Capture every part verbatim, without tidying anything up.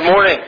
morning.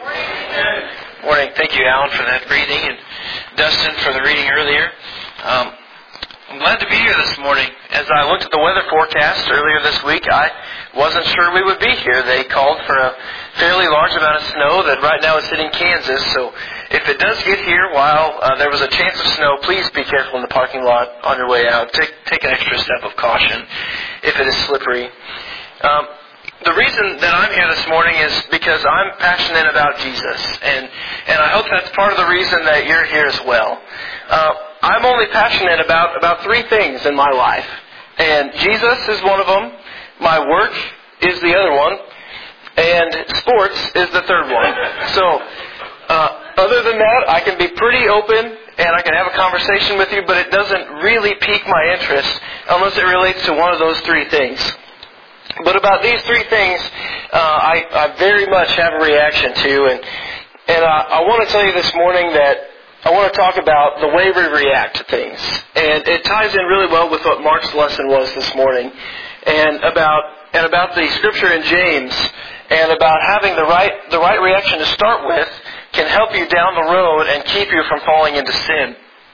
Morning. Thank you, Alan, for that reading, and Dustin for the reading earlier. Um, I'm glad to be here this morning. As I looked at the weather forecast earlier this week, I wasn't sure we would be here. They called for a fairly large amount of snow that right now is hitting Kansas. So if it does get here while uh, there was a chance of snow, please be careful in the parking lot on your way out. Take, take an extra step of caution if it is slippery. Um, The reason that I'm here this morning is because I'm passionate about Jesus, and, and I hope that's part of the reason that you're here as well. Uh, I'm only passionate about, about three things in my life, and Jesus is one of them, my work is the other one, and sports is the third one. So, uh, other than that, I can be pretty open, and I can have a conversation with you, but it doesn't really pique my interest unless it relates to one of those three things. But about these three things, uh, I, I very much have a reaction to, and and uh, I want to tell you this morning that I want to talk about the way we react to things, and it ties in really well with what Mark's lesson was this morning, and about and about the scripture in James, and about having the right the right reaction to start with can help you down the road and keep you from falling into sin.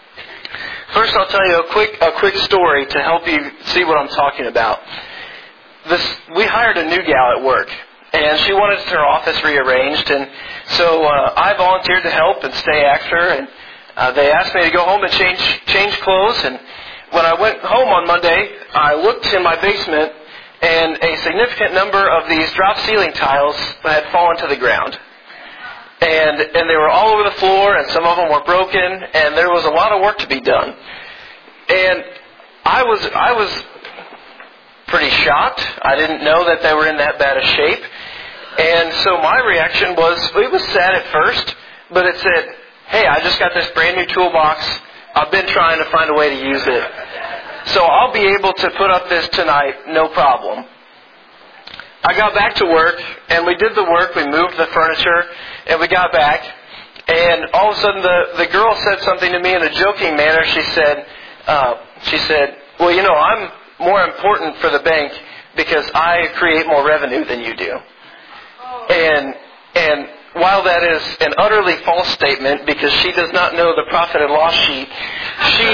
First, I'll tell you a quick a quick story to help you see what I'm talking about. This, we hired a new gal at work, and she wanted her office rearranged, and so uh, I volunteered to help and stay after, and uh, they asked me to go home and change change clothes, and when I went home on Monday, I looked in my basement, and a significant number of these drop ceiling tiles had fallen to the ground. And and they were all over the floor, and some of them were broken, and there was a lot of work to be done. And I was I was... pretty shocked. I didn't know that they were in that bad a shape. And so my reaction was, it was sad at first, but it said, hey, I just got this brand new toolbox. I've been trying to find a way to use it. So I'll be able to put up this tonight, no problem. I got back to work, and we did the work. We moved the furniture, and we got back. And all of a sudden, the, the girl said something to me in a joking manner. She said, uh, she said, well, you know, I'm more important for the bank because I create more revenue than you do. And and while that is an utterly false statement because she does not know the profit and loss sheet, she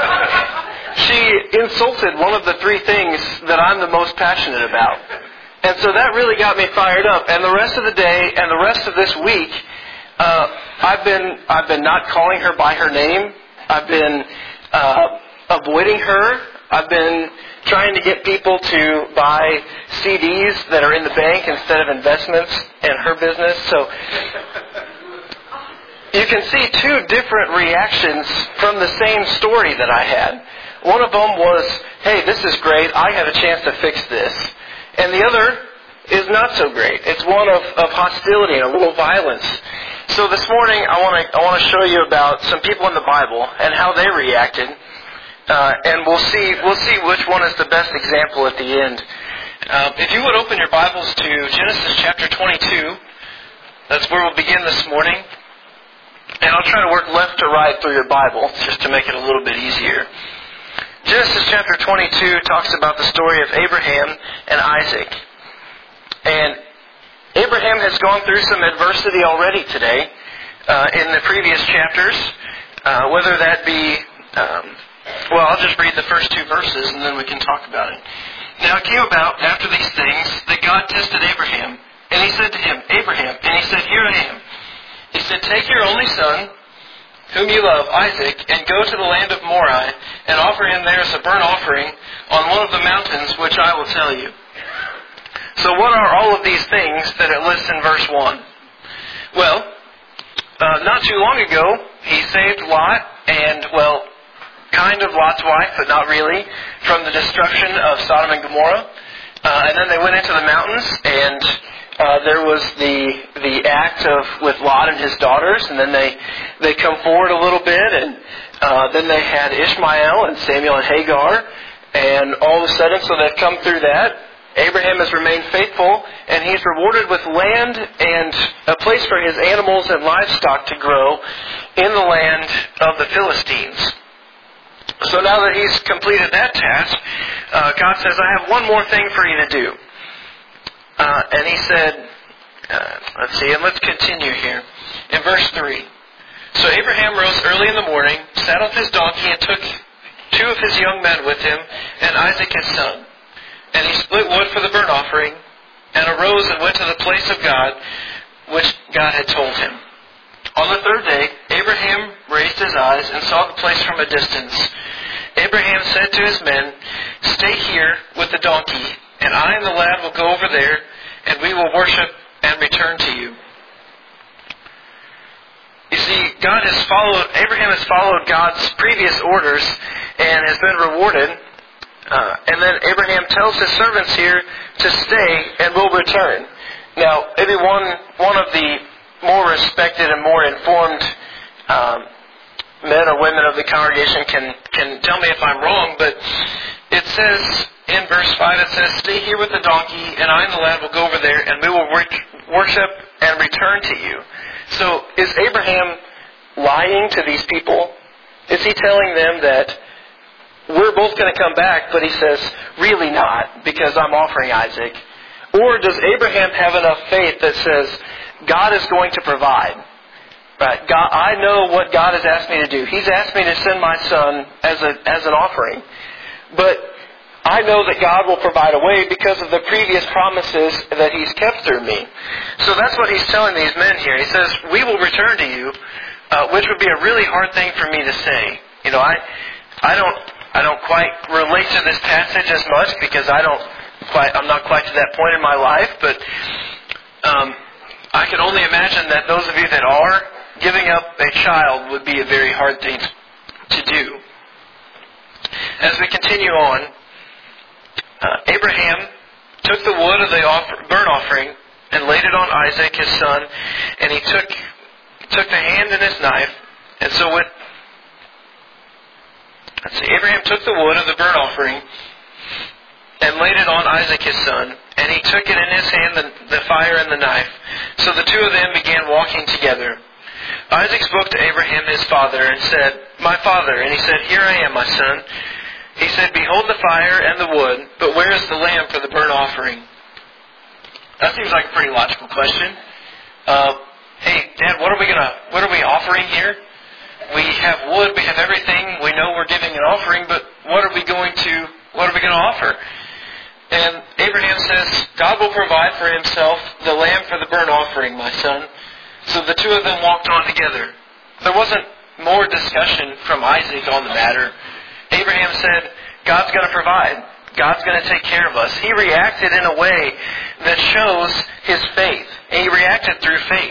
she insulted one of the three things that I'm the most passionate about. And so that really got me fired up. And the rest of the day and the rest of this week, uh, I've been I've been not calling her by her name. I've been uh, avoiding her. I've been trying to get people to buy C Ds that are in the bank instead of investments in her business. So you can see two different reactions from the same story that I had. One of them was, hey, this is great. I have a chance to fix this. And the other is not so great. It's one of, of hostility and a little violence. So this morning I want to I want to show you about some people in the Bible and how they reacted. Uh, and we'll see we'll see which one is the best example at the end. Uh, if you would open your Bibles to Genesis chapter twenty-two, that's where we'll begin this morning. And I'll try to work left to right through your Bible, just to make it a little bit easier. Genesis chapter twenty-two talks about the story of Abraham and Isaac. And Abraham has gone through some adversity already today uh, in the previous chapters, uh, whether that be... Um, Well, I'll just read the first two verses and then we can talk about it. Now it came about after these things that God tested Abraham. And he said to him, Abraham, and he said, here I am. He said, take your only son, whom you love, Isaac, and go to the land of Moriah and offer him there as a burnt offering on one of the mountains which I will tell you. So what are all of these things that it lists in verse one? Well, uh, not too long ago, he saved Lot and, well, kind of Lot's wife, but not really, from the destruction of Sodom and Gomorrah. Uh, and then they went into the mountains, and uh, there was the the act of with Lot and his daughters, and then they they come forward a little bit, and uh, then they had Ishmael and Samuel and Hagar, and all of a sudden, so they've come through that. Abraham has remained faithful, and he's rewarded with land and a place for his animals and livestock to grow in the land of the Philistines. So now that he's completed that task, uh, God says, I have one more thing for you to do. Uh, and he said, Uh, let's see, and let's continue here. In verse three. So Abraham rose early in the morning, saddled his donkey, and took two of his young men with him, and Isaac his son. And he split wood for the burnt offering, and arose and went to the place of God, which God had told him. On the third day, Abraham raised his eyes and saw the place from a distance. Abraham said to his men, "Stay here with the donkey, and I and the lad will go over there, and we will worship and return to you." You see, God has followed, Abraham has followed God's previous orders and has been rewarded. Uh, and then Abraham tells his servants here to stay and will return. Now, maybe one one of the more respected and more informed um, men or women of the congregation can, can tell me if I'm wrong, but it says in verse five, it says, "Stay here with the donkey, and I and the lad will go over there, and we will worship and return to you." So is Abraham lying to these people? Is he telling them that we're both going to come back, but he says, really not, because I'm offering Isaac? Or does Abraham have enough faith that says, God is going to provide? Right? God, I know what God has asked me to do. He's asked me to send my son as a as an offering. But I know that God will provide a way because of the previous promises that He's kept through me. So that's what He's telling these men here. He says, we will return to you, uh, which would be a really hard thing for me to say. You know, I I don't I don't quite relate to this passage as much because I don't quite I'm not quite to that point in my life, but um, I can only imagine that those of you that are giving up a child would be a very hard thing to do. As we continue on, uh, Abraham took the wood of the offer, burnt offering and laid it on Isaac, his son, and he took took the hand and his knife, and so with let's see, Abraham took the wood of the burnt offering and laid it on Isaac, his son, and he took it in his hand, the, the fire and the knife. So the two of them began walking together. Isaac spoke to Abraham, his father, and said, "My father." And he said, "Here I am, my son." He said, "Behold the fire and the wood, but where is the lamb for the burnt offering?" That seems like a pretty logical question. Uh, hey, Dad, what are we gonna? What are we offering here? We have wood, we have everything. We know we're giving an offering, but what are we going to? What are we going to offer? And Abraham says, "God will provide for Himself the lamb for the burnt offering, my son." So the two of them walked on together. There wasn't more discussion from Isaac on the matter. Abraham said, God's going to provide. God's going to take care of us. He reacted in a way that shows his faith. And he reacted through faith.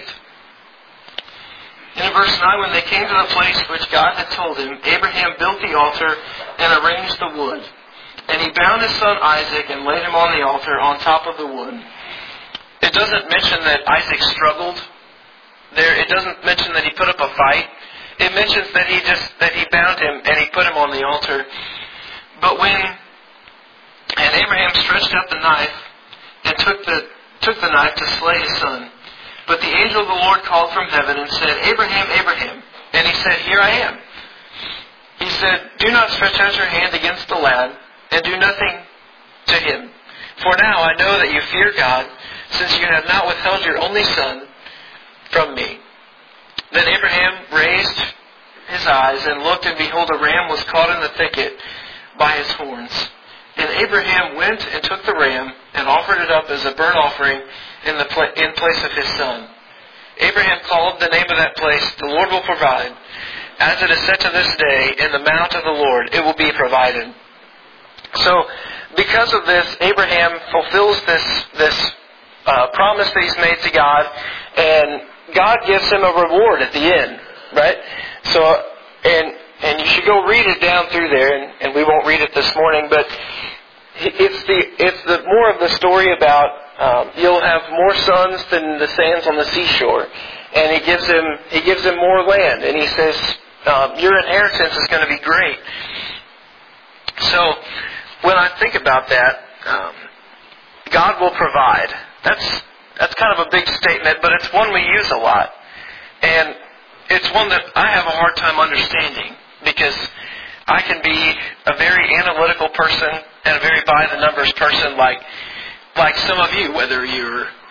In verse nine, when they came to the place which God had told him, Abraham built the altar and arranged the wood. And he bound his son Isaac and laid him on the altar on top of the wood. It doesn't mention that Isaac struggled. There, it doesn't mention that he put up a fight. It mentions that he just that he bound him and he put him on the altar. But when and Abraham stretched out the knife and took the took the knife to slay his son. But the angel of the Lord called from heaven and said, "Abraham, Abraham." And he said, "Here I am." He said, "Do not stretch out your hand against the lad, and do nothing to him. For now I know that you fear God, since you have not withheld your only son from me." Then Abraham raised his eyes and looked, and behold, a ram was caught in the thicket by his horns. And Abraham went and took the ram and offered it up as a burnt offering in the pla- in place of his son. Abraham called the name of that place, "The Lord will provide." As it is said to this day, "In the mount of the Lord it will be provided." So, because of this, Abraham fulfills this this uh, promise that he's made to God, and God gives him a reward at the end, right? So, and and you should go read it down through there, and, and we won't read it this morning, but it's the it's the more of the story about um, you'll have more sons than the sands on the seashore, and he gives him he gives him more land, and he says um, your inheritance is going to be great. So, when I think about that, um, God will provide. That's that's kind of a big statement, but it's one we use a lot. And it's one that I have a hard time understanding because I can be a very analytical person and a very by-the-numbers person like like some of you, whether you're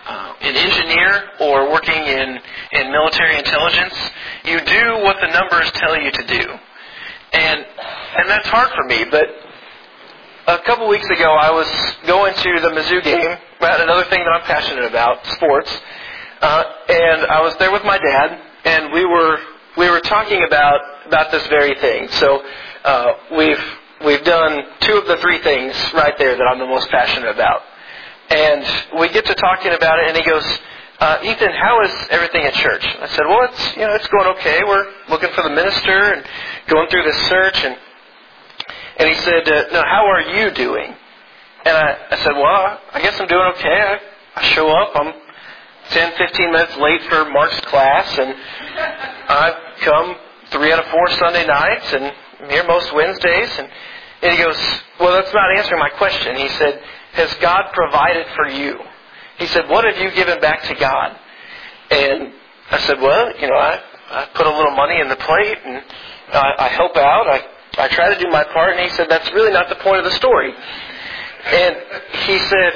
uh, an engineer or working in, in military intelligence, you do what the numbers tell you to do. And and that's hard for me, but a couple weeks ago I was going to the Mizzou game, about another thing that I'm passionate about, sports, uh, and I was there with my dad, and we were we were talking about, about this very thing. So uh, we've we've done two of the three things right there that I'm the most passionate about. And we get to talking about it, and he goes, uh, Ethan, how is everything at church? I said, well, it's, you know, it's going okay. We're looking for the minister and going through this search. And and he said, uh, no, how are you doing? And I, I said, well, I guess I'm doing okay. I, I show up. I'm ten, fifteen minutes late for Mark's class, and I come three out of four Sunday nights, and I'm here most Wednesdays. And, and he goes, well, that's not answering my question. He said, has God provided for you? He said, what have you given back to God? And I said, well, you know, I, I put a little money in the plate, and I, I help out. I, I try to do my part. And he said, that's really not the point of the story. And he said,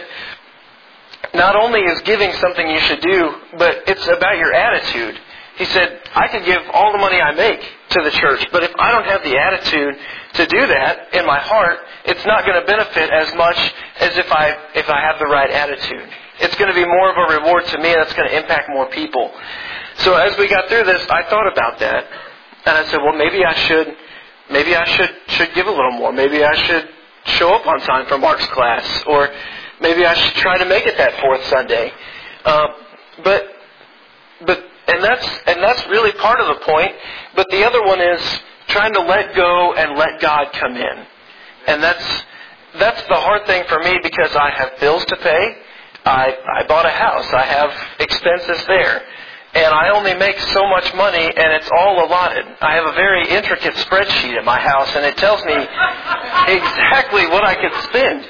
not only is giving something you should do, but it's about your attitude. He said, I could give all the money I make to the church, but if I don't have the attitude to do that in my heart, it's not going to benefit as much as if I if I have the right attitude. It's going to be more of a reward to me, and it's going to impact more people. So as we got through this, I thought about that, and I said, well, maybe I should, maybe I should should give a little more. Maybe I should show up on time for Mark's class, or maybe I should try to make it that fourth Sunday. Uh, but but. And that's and that's really part of the point. But the other one is trying to let go and let God come in. And that's that's the hard thing for me, because I have bills to pay. I, I bought a house. I have expenses there. And I only make so much money, and it's all allotted. I have a very intricate spreadsheet at my house, and it tells me exactly what I could spend.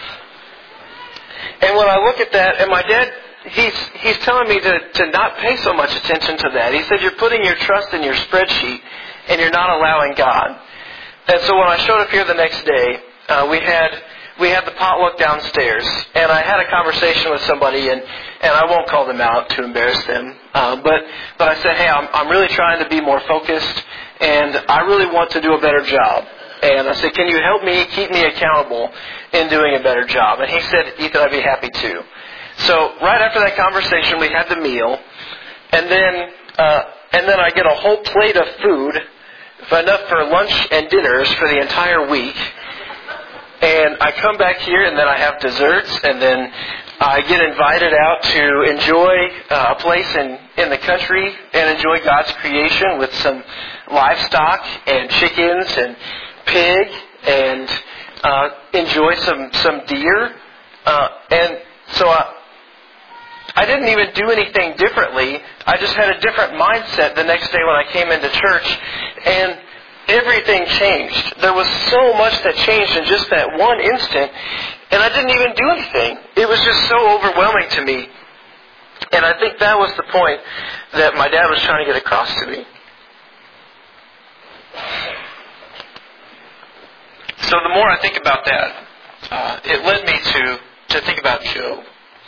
And when I look at that, and my dad... He's he's telling me to, to not pay so much attention to that. He said, you're putting your trust in your spreadsheet, and you're not allowing God. And so when I showed up here the next day, uh, we had we had the potluck downstairs, and I had a conversation with somebody, and, and I won't call them out to embarrass them, uh, but but I said, hey, I'm I'm really trying to be more focused, and I really want to do a better job. And I said, can you help me, keep me accountable in doing a better job? And he said, Ethan, I'd be happy to. So right after that conversation, we had the meal, and then uh, and then I get a whole plate of food, enough for lunch and dinners for the entire week. And I come back here, and then I have desserts, and then I get invited out to enjoy uh, a place in, in the country and enjoy God's creation with some livestock and chickens and pig, and uh, enjoy some some deer, uh, and so I. I didn't even do anything differently. I just had a different mindset the next day when I came into church, and everything changed. There was so much that changed in just that one instant, and I didn't even do anything. It was just so overwhelming to me. And I think that was the point that my dad was trying to get across to me. So the more I think about that, uh, it led me to, to think about Job.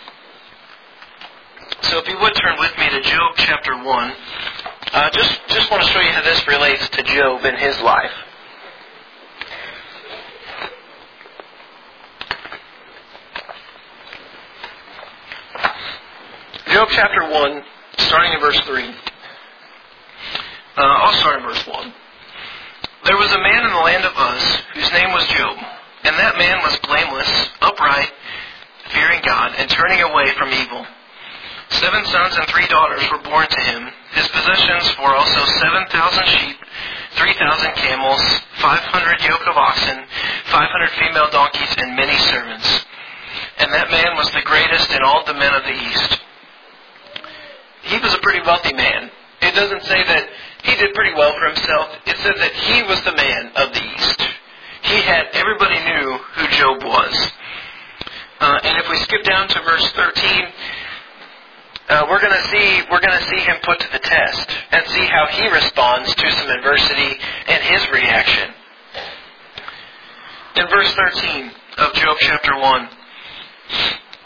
So if you would turn with me to Job chapter one, uh, just, just want to show you how this relates to Job in his life. Job chapter one, starting in verse three. Uh, I'll start in verse one. There was a man in the land of Uz whose name was Job, and that man was blameless, upright, fearing God, and turning away from evil. Seven sons and three daughters were born to him. His possessions were also seven thousand sheep, three thousand camels, five hundred yoke of oxen, five hundred female donkeys, and many servants. And that man was the greatest in all the men of the East. He was a pretty wealthy man. It doesn't say that he did pretty well for himself. It says that he was the man of the East. He had, everybody knew who Job was. Uh, and if we skip down to verse thirteen, Uh, we're going to see we're going to see him put to the test and see how he responds to some adversity and his reaction. In verse thirteen of Job chapter one,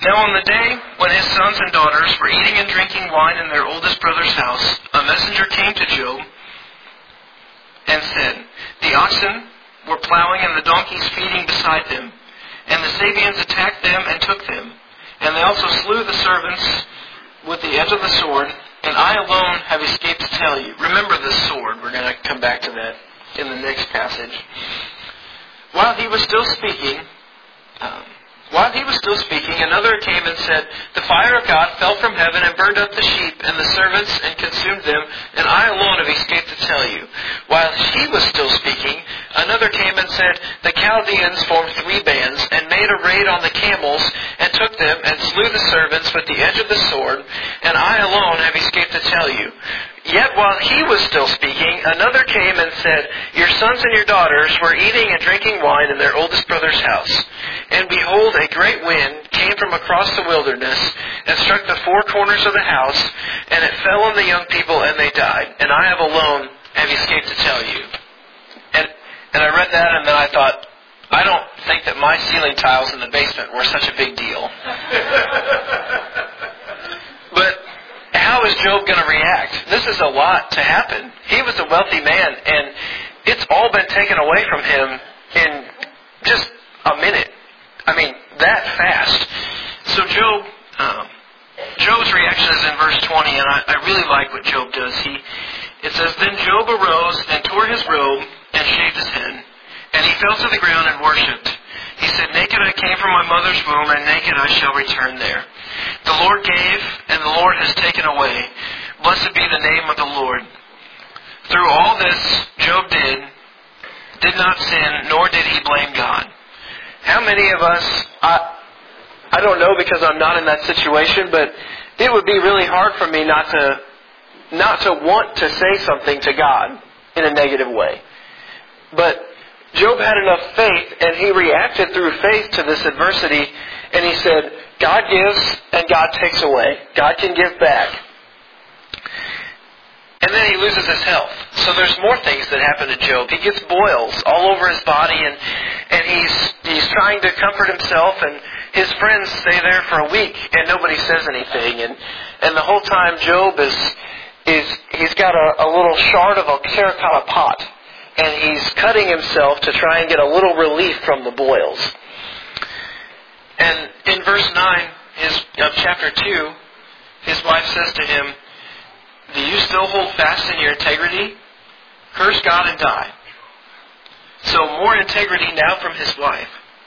Now on the day when his sons and daughters were eating and drinking wine in their oldest brother's house, a messenger came to Job and said, "The oxen were plowing and the donkeys feeding beside them, and the Sabeans attacked them and took them. And they also slew the servants with the edge of the sword, and I alone have escaped to tell you." Remember this sword. We're going to come back to that in the next passage. While he was still speaking, um, while he was still speaking, another came and said, "The fire of God fell from heaven and burned up the sheep and the servants and consumed them, and I alone have escaped to tell you." While he was still speaking, another came and said, "The Chaldeans formed three bands and made a raid on the camels and took them and slew the servants with the edge of the sword, and I alone have escaped to tell you." Yet while he was still speaking, another came and said, "Your sons and your daughters were eating and drinking wine in their oldest brother's house. And behold, a great wind came from across the wilderness and struck the four corners of the house, and it fell on the young people, and they died. And I have alone have escaped to tell you." And and I read that, and then I thought, I don't think that my ceiling tiles in the basement were such a big deal. But how is Job going to react? This is a lot to happen. He was a wealthy man, and it's all been taken away from him in just a minute. I mean, that fast. So Job, um, Job's reaction is in verse twenty, and I, I really like what Job does. He, it says, "Then Job arose and tore his robe and shaved his head, and he fell to the ground and worshipped. He said, 'Naked I came from my mother's womb, and naked I shall return there. The Lord gave, and the Lord has taken away. Blessed be the name of the Lord.' Through all this Job did, did not sin, nor did he blame God." How many of us, I, I don't know because I'm not in that situation, but it would be really hard for me not to, not to want to say something to God in a negative way. But Job had enough faith, and he reacted through faith to this adversity, and he said, God gives and God takes away. God can give back. And then he loses his health. So there's more things that happen to Job. He gets boils all over his body, and and he's he's trying to comfort himself, and his friends stay there for a week, and nobody says anything. And and the whole time Job is is he's got a, a little shard of a terracotta pot, and he's cutting himself to try and get a little relief from the boils. And in verse nine his, of chapter two, his wife says to him, "Do you still hold fast in your integrity? Curse God and die." So more integrity now from his wife.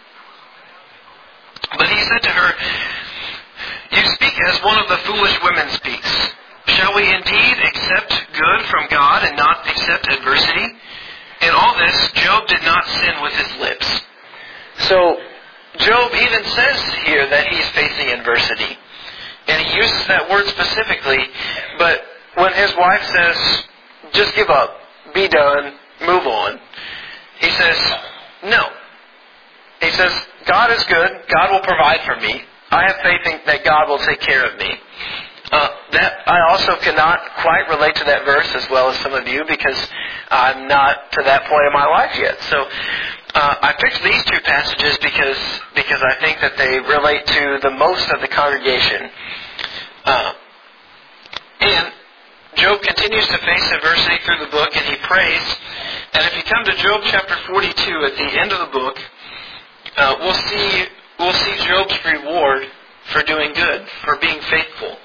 But he said to her, "You speak as one of the foolish women speaks. Shall we indeed accept good from God and not accept adversity?" In all this, Job did not sin with his lips. So Job even says here that he's facing adversity. And he uses that word specifically, but when his wife says, "Just give up, be done, move on," he says, "No." He says, "God is good. God will provide for me. I have faith in that God will take care of me." Uh, that I also cannot quite relate to that verse as well as some of you, because I'm not to that point in my life yet. So uh, I picked these two passages because because I think that they relate to the most of the congregation. Uh, and Job continues to face adversity through the book, and he prays. And if you come to Job chapter forty-two at the end of the book, uh, we'll see we'll see Job's reward for doing good, for being faithful.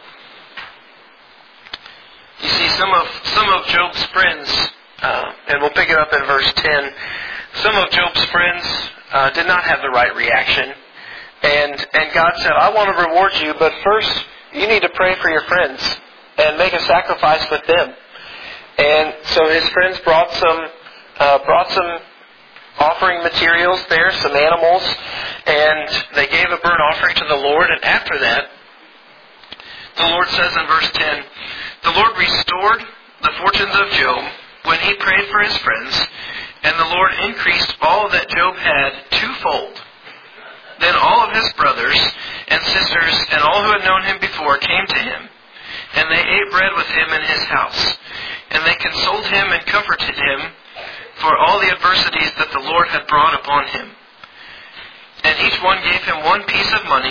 You see, some of some of Job's friends, uh, and we'll pick it up in verse ten. Some of Job's friends uh, did not have the right reaction, and and God said, "I want to reward you, but first you need to pray for your friends and make a sacrifice with them." And so his friends brought some uh, brought some offering materials there, some animals, and they gave a burnt offering to the Lord. And after that, the Lord says in verse ten, "The Lord restored the fortunes of Job when he prayed for his friends, and the Lord increased all that Job had twofold. Then all of his brothers and sisters and all who had known him before came to him, and they ate bread with him in his house. And they consoled him and comforted him for all the adversities that the Lord had brought upon him. And each one gave him one piece of money,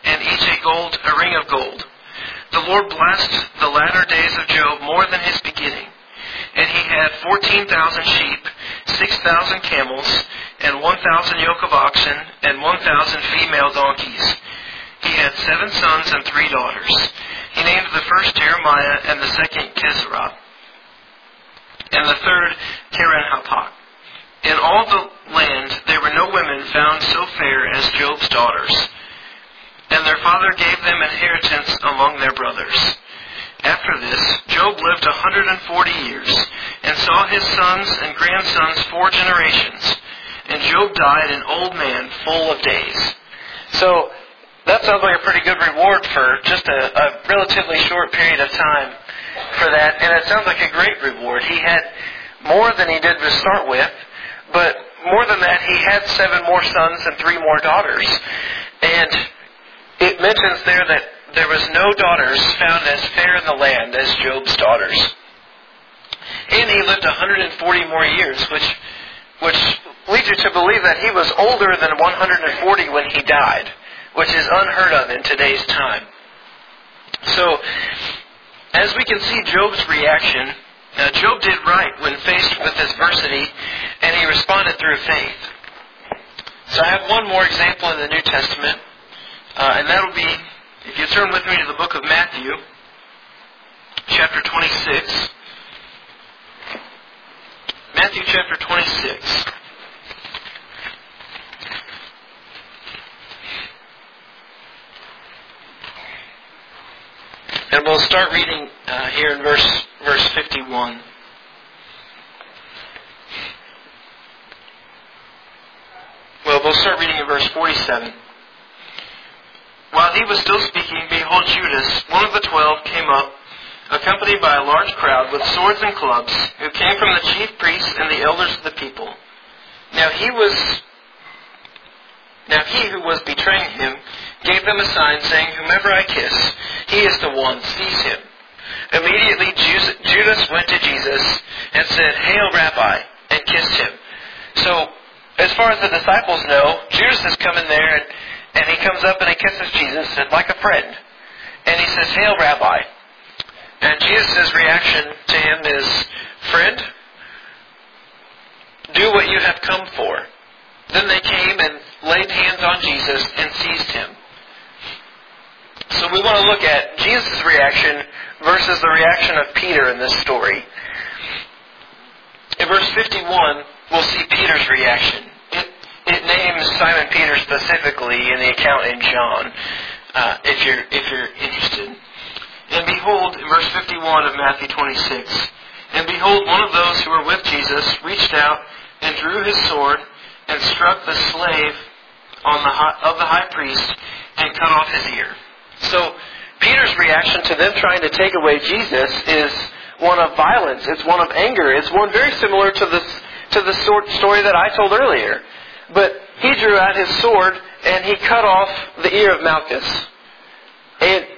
and each a gold, a ring of gold. The Lord blessed the latter days of Job more than his beginning. And he had fourteen thousand sheep, six thousand camels, and one thousand yoke of oxen, and one thousand female donkeys. He had seven sons and three daughters. He named the first Jeremiah, and the second Kesurah, and the third Keren-Happuch. In all the land there were no women found so fair as Job's daughters. And their father gave them inheritance among their brothers. After this, Job lived a hundred and forty years, and saw his sons and grandsons four generations. And Job died an old man, full of days. So, that sounds like a pretty good reward for just a, a relatively short period of time for that. And it sounds like a great reward. He had more than he did to start with, but more than that, he had seven more sons and three more daughters. And it mentions there that there was no daughters found as fair in the land as Job's daughters. And he lived one hundred forty more years, which which leads you to believe that he was older than one hundred forty when he died, which is unheard of in today's time. So, as we can see Job's reaction, uh, Job did right when faced with adversity, and he responded through faith. So I have one more example in the New Testament, uh, and that will be, if you turn with me to the book of Matthew, chapter twenty-six. Matthew chapter twenty-six. And we'll start reading uh, here in verse verse fifty-one. Well, we'll start reading in verse forty-seven. While he was still speaking, behold, Judas, one of the twelve, came up, accompanied by a large crowd with swords and clubs, who came from the chief priests and the elders of the people. Now he was, now he who was betraying him gave them a sign, saying, "Whomever I kiss, he is the one. Seize him." Immediately Judas went to Jesus and said, "Hail, Rabbi," and kissed him. So, as far as the disciples know, Judas is coming there, and, and he comes up and he kisses Jesus, and like a friend. And he says, "Hail, Rabbi." And Jesus' reaction to him is, "Friend, do what you have come for." Then they came and laid hands on Jesus and seized him. So we want to look at Jesus' reaction versus the reaction of Peter in this story. In verse fifty-one, we'll see Peter's reaction. It, it names Simon Peter specifically in the account in John, uh, if you're if you're interested. And behold, in verse fifty-one of Matthew twenty-six, and behold, one of those who were with Jesus reached out and drew his sword and struck the slave on the high, of the high priest and cut off his ear. So Peter's reaction to them trying to take away Jesus is one of violence. It's one of anger. It's one very similar to this to the story that I told earlier. But he drew out his sword and he cut off the ear of Malchus. And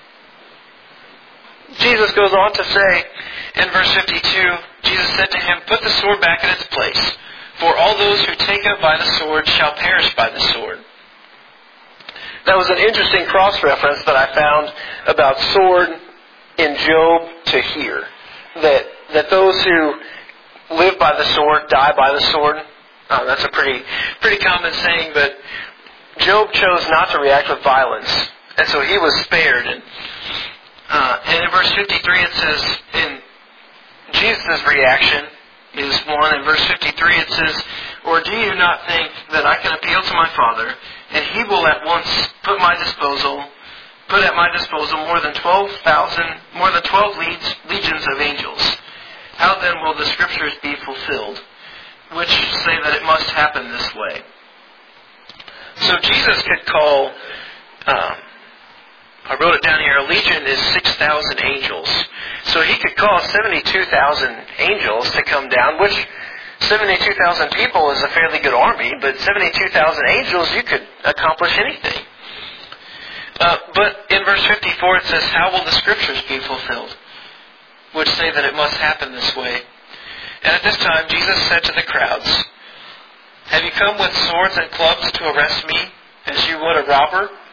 Jesus goes on to say in verse fifty-two, Jesus said to him, "Put the sword back in its place, for all those who take up by the sword shall perish by the sword." That was an interesting cross-reference that I found about sword in Job to here. That that those who live by the sword die by the sword. Uh, that's a pretty pretty common saying, but Job chose not to react with violence, and so he was spared. And, uh, and in verse fifty-three it says, in Jesus' reaction is one. In verse fifty-three it says, "Or do you not think that I can appeal to my Father, and He will at once put my disposal, put at my disposal more than twelve thousand, more than twelve legions of angels? How then will the Scriptures be fulfilled, which say that it must happen this way?" So Jesus could call, um, I wrote it down here, a legion is six thousand angels. So he could call seventy-two thousand angels to come down, which seventy-two thousand people is a fairly good army, but seventy-two thousand angels, you could accomplish anything. Uh, but in verse fifty-four it says, "How will the Scriptures be fulfilled, which say that it must happen this way?" And at this time Jesus said to the crowds, "Have you come with swords and clubs to arrest me, as you would a robber?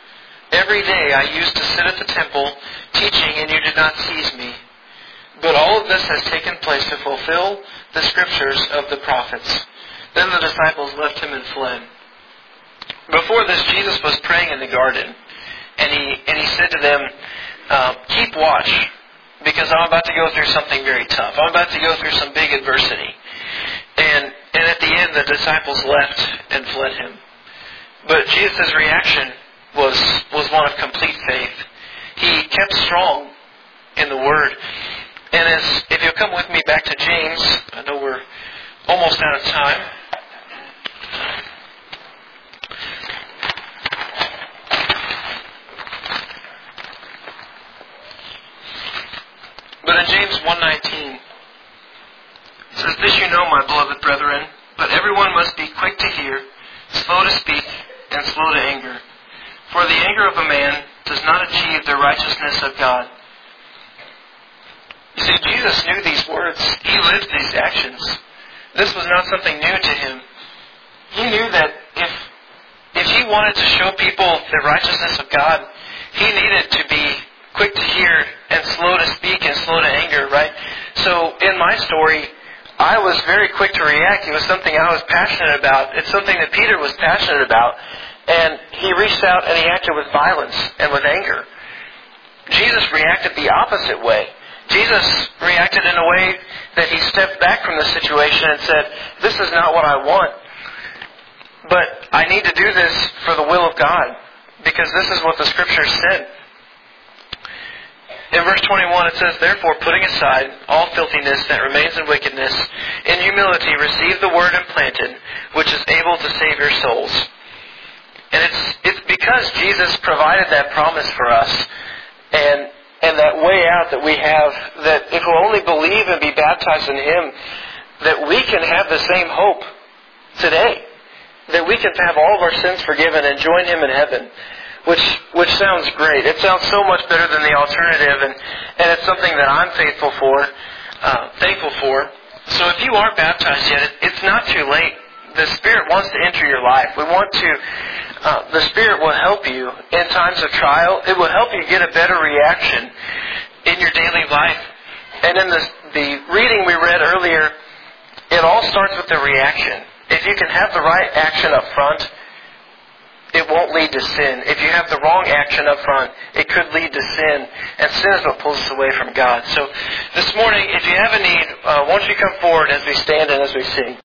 Every day I used to sit at the temple teaching, and you did not seize me. But all of this has taken place to fulfill the scriptures of the prophets." Then the disciples left him and fled. Before this, Jesus was praying in the garden, and he and he said to them, uh, "Keep watch, because I'm about to go through something very tough. I'm about to go through some big adversity." And and at the end, the disciples left and fled him. But Jesus' reaction was was one of complete faith. He kept strong in the Word. And as if you'll come with me back to James, I know we're almost out of time. But in James one nineteen, it says, "This you know, my beloved brethren, but everyone must be quick to hear, slow to speak, and slow to anger. For the anger of a man does not achieve the righteousness of God." You see, Jesus knew these words. He lived these actions. This was not something new to him. He knew that if if he wanted to show people the righteousness of God, he needed to be quick to hear and slow to speak and slow to anger, right? So in my story, I was very quick to react. It was something I was passionate about. It's something that Peter was passionate about. And he reached out and he acted with violence and with anger. Jesus reacted the opposite way. Jesus reacted in a way that he stepped back from the situation and said, "This is not what I want. But I need to do this for the will of God, because this is what the Scriptures said." In verse twenty-one it says, "Therefore, putting aside all filthiness that remains in wickedness, in humility receive the word implanted, which is able to save your souls." And it's it's because Jesus provided that promise for us, and and that way out that we have, that if we'll only believe and be baptized in Him, that we can have the same hope today. That we can have all of our sins forgiven and join Him in heaven. Which which sounds great. It sounds so much better than the alternative, and, and it's something that I'm faithful for, uh, thankful for. So if you aren't baptized yet, it, it's not too late. The Spirit wants to enter your life. We want to, uh, the Spirit will help you in times of trial. It will help you get a better reaction in your daily life. And in the, the reading we read earlier, it all starts with the reaction. If you can have the right action up front, it won't lead to sin. If you have the wrong action up front, it could lead to sin. And sin is what pulls us away from God. So this morning, if you have a need, uh, why don't you come forward as we stand and as we sing.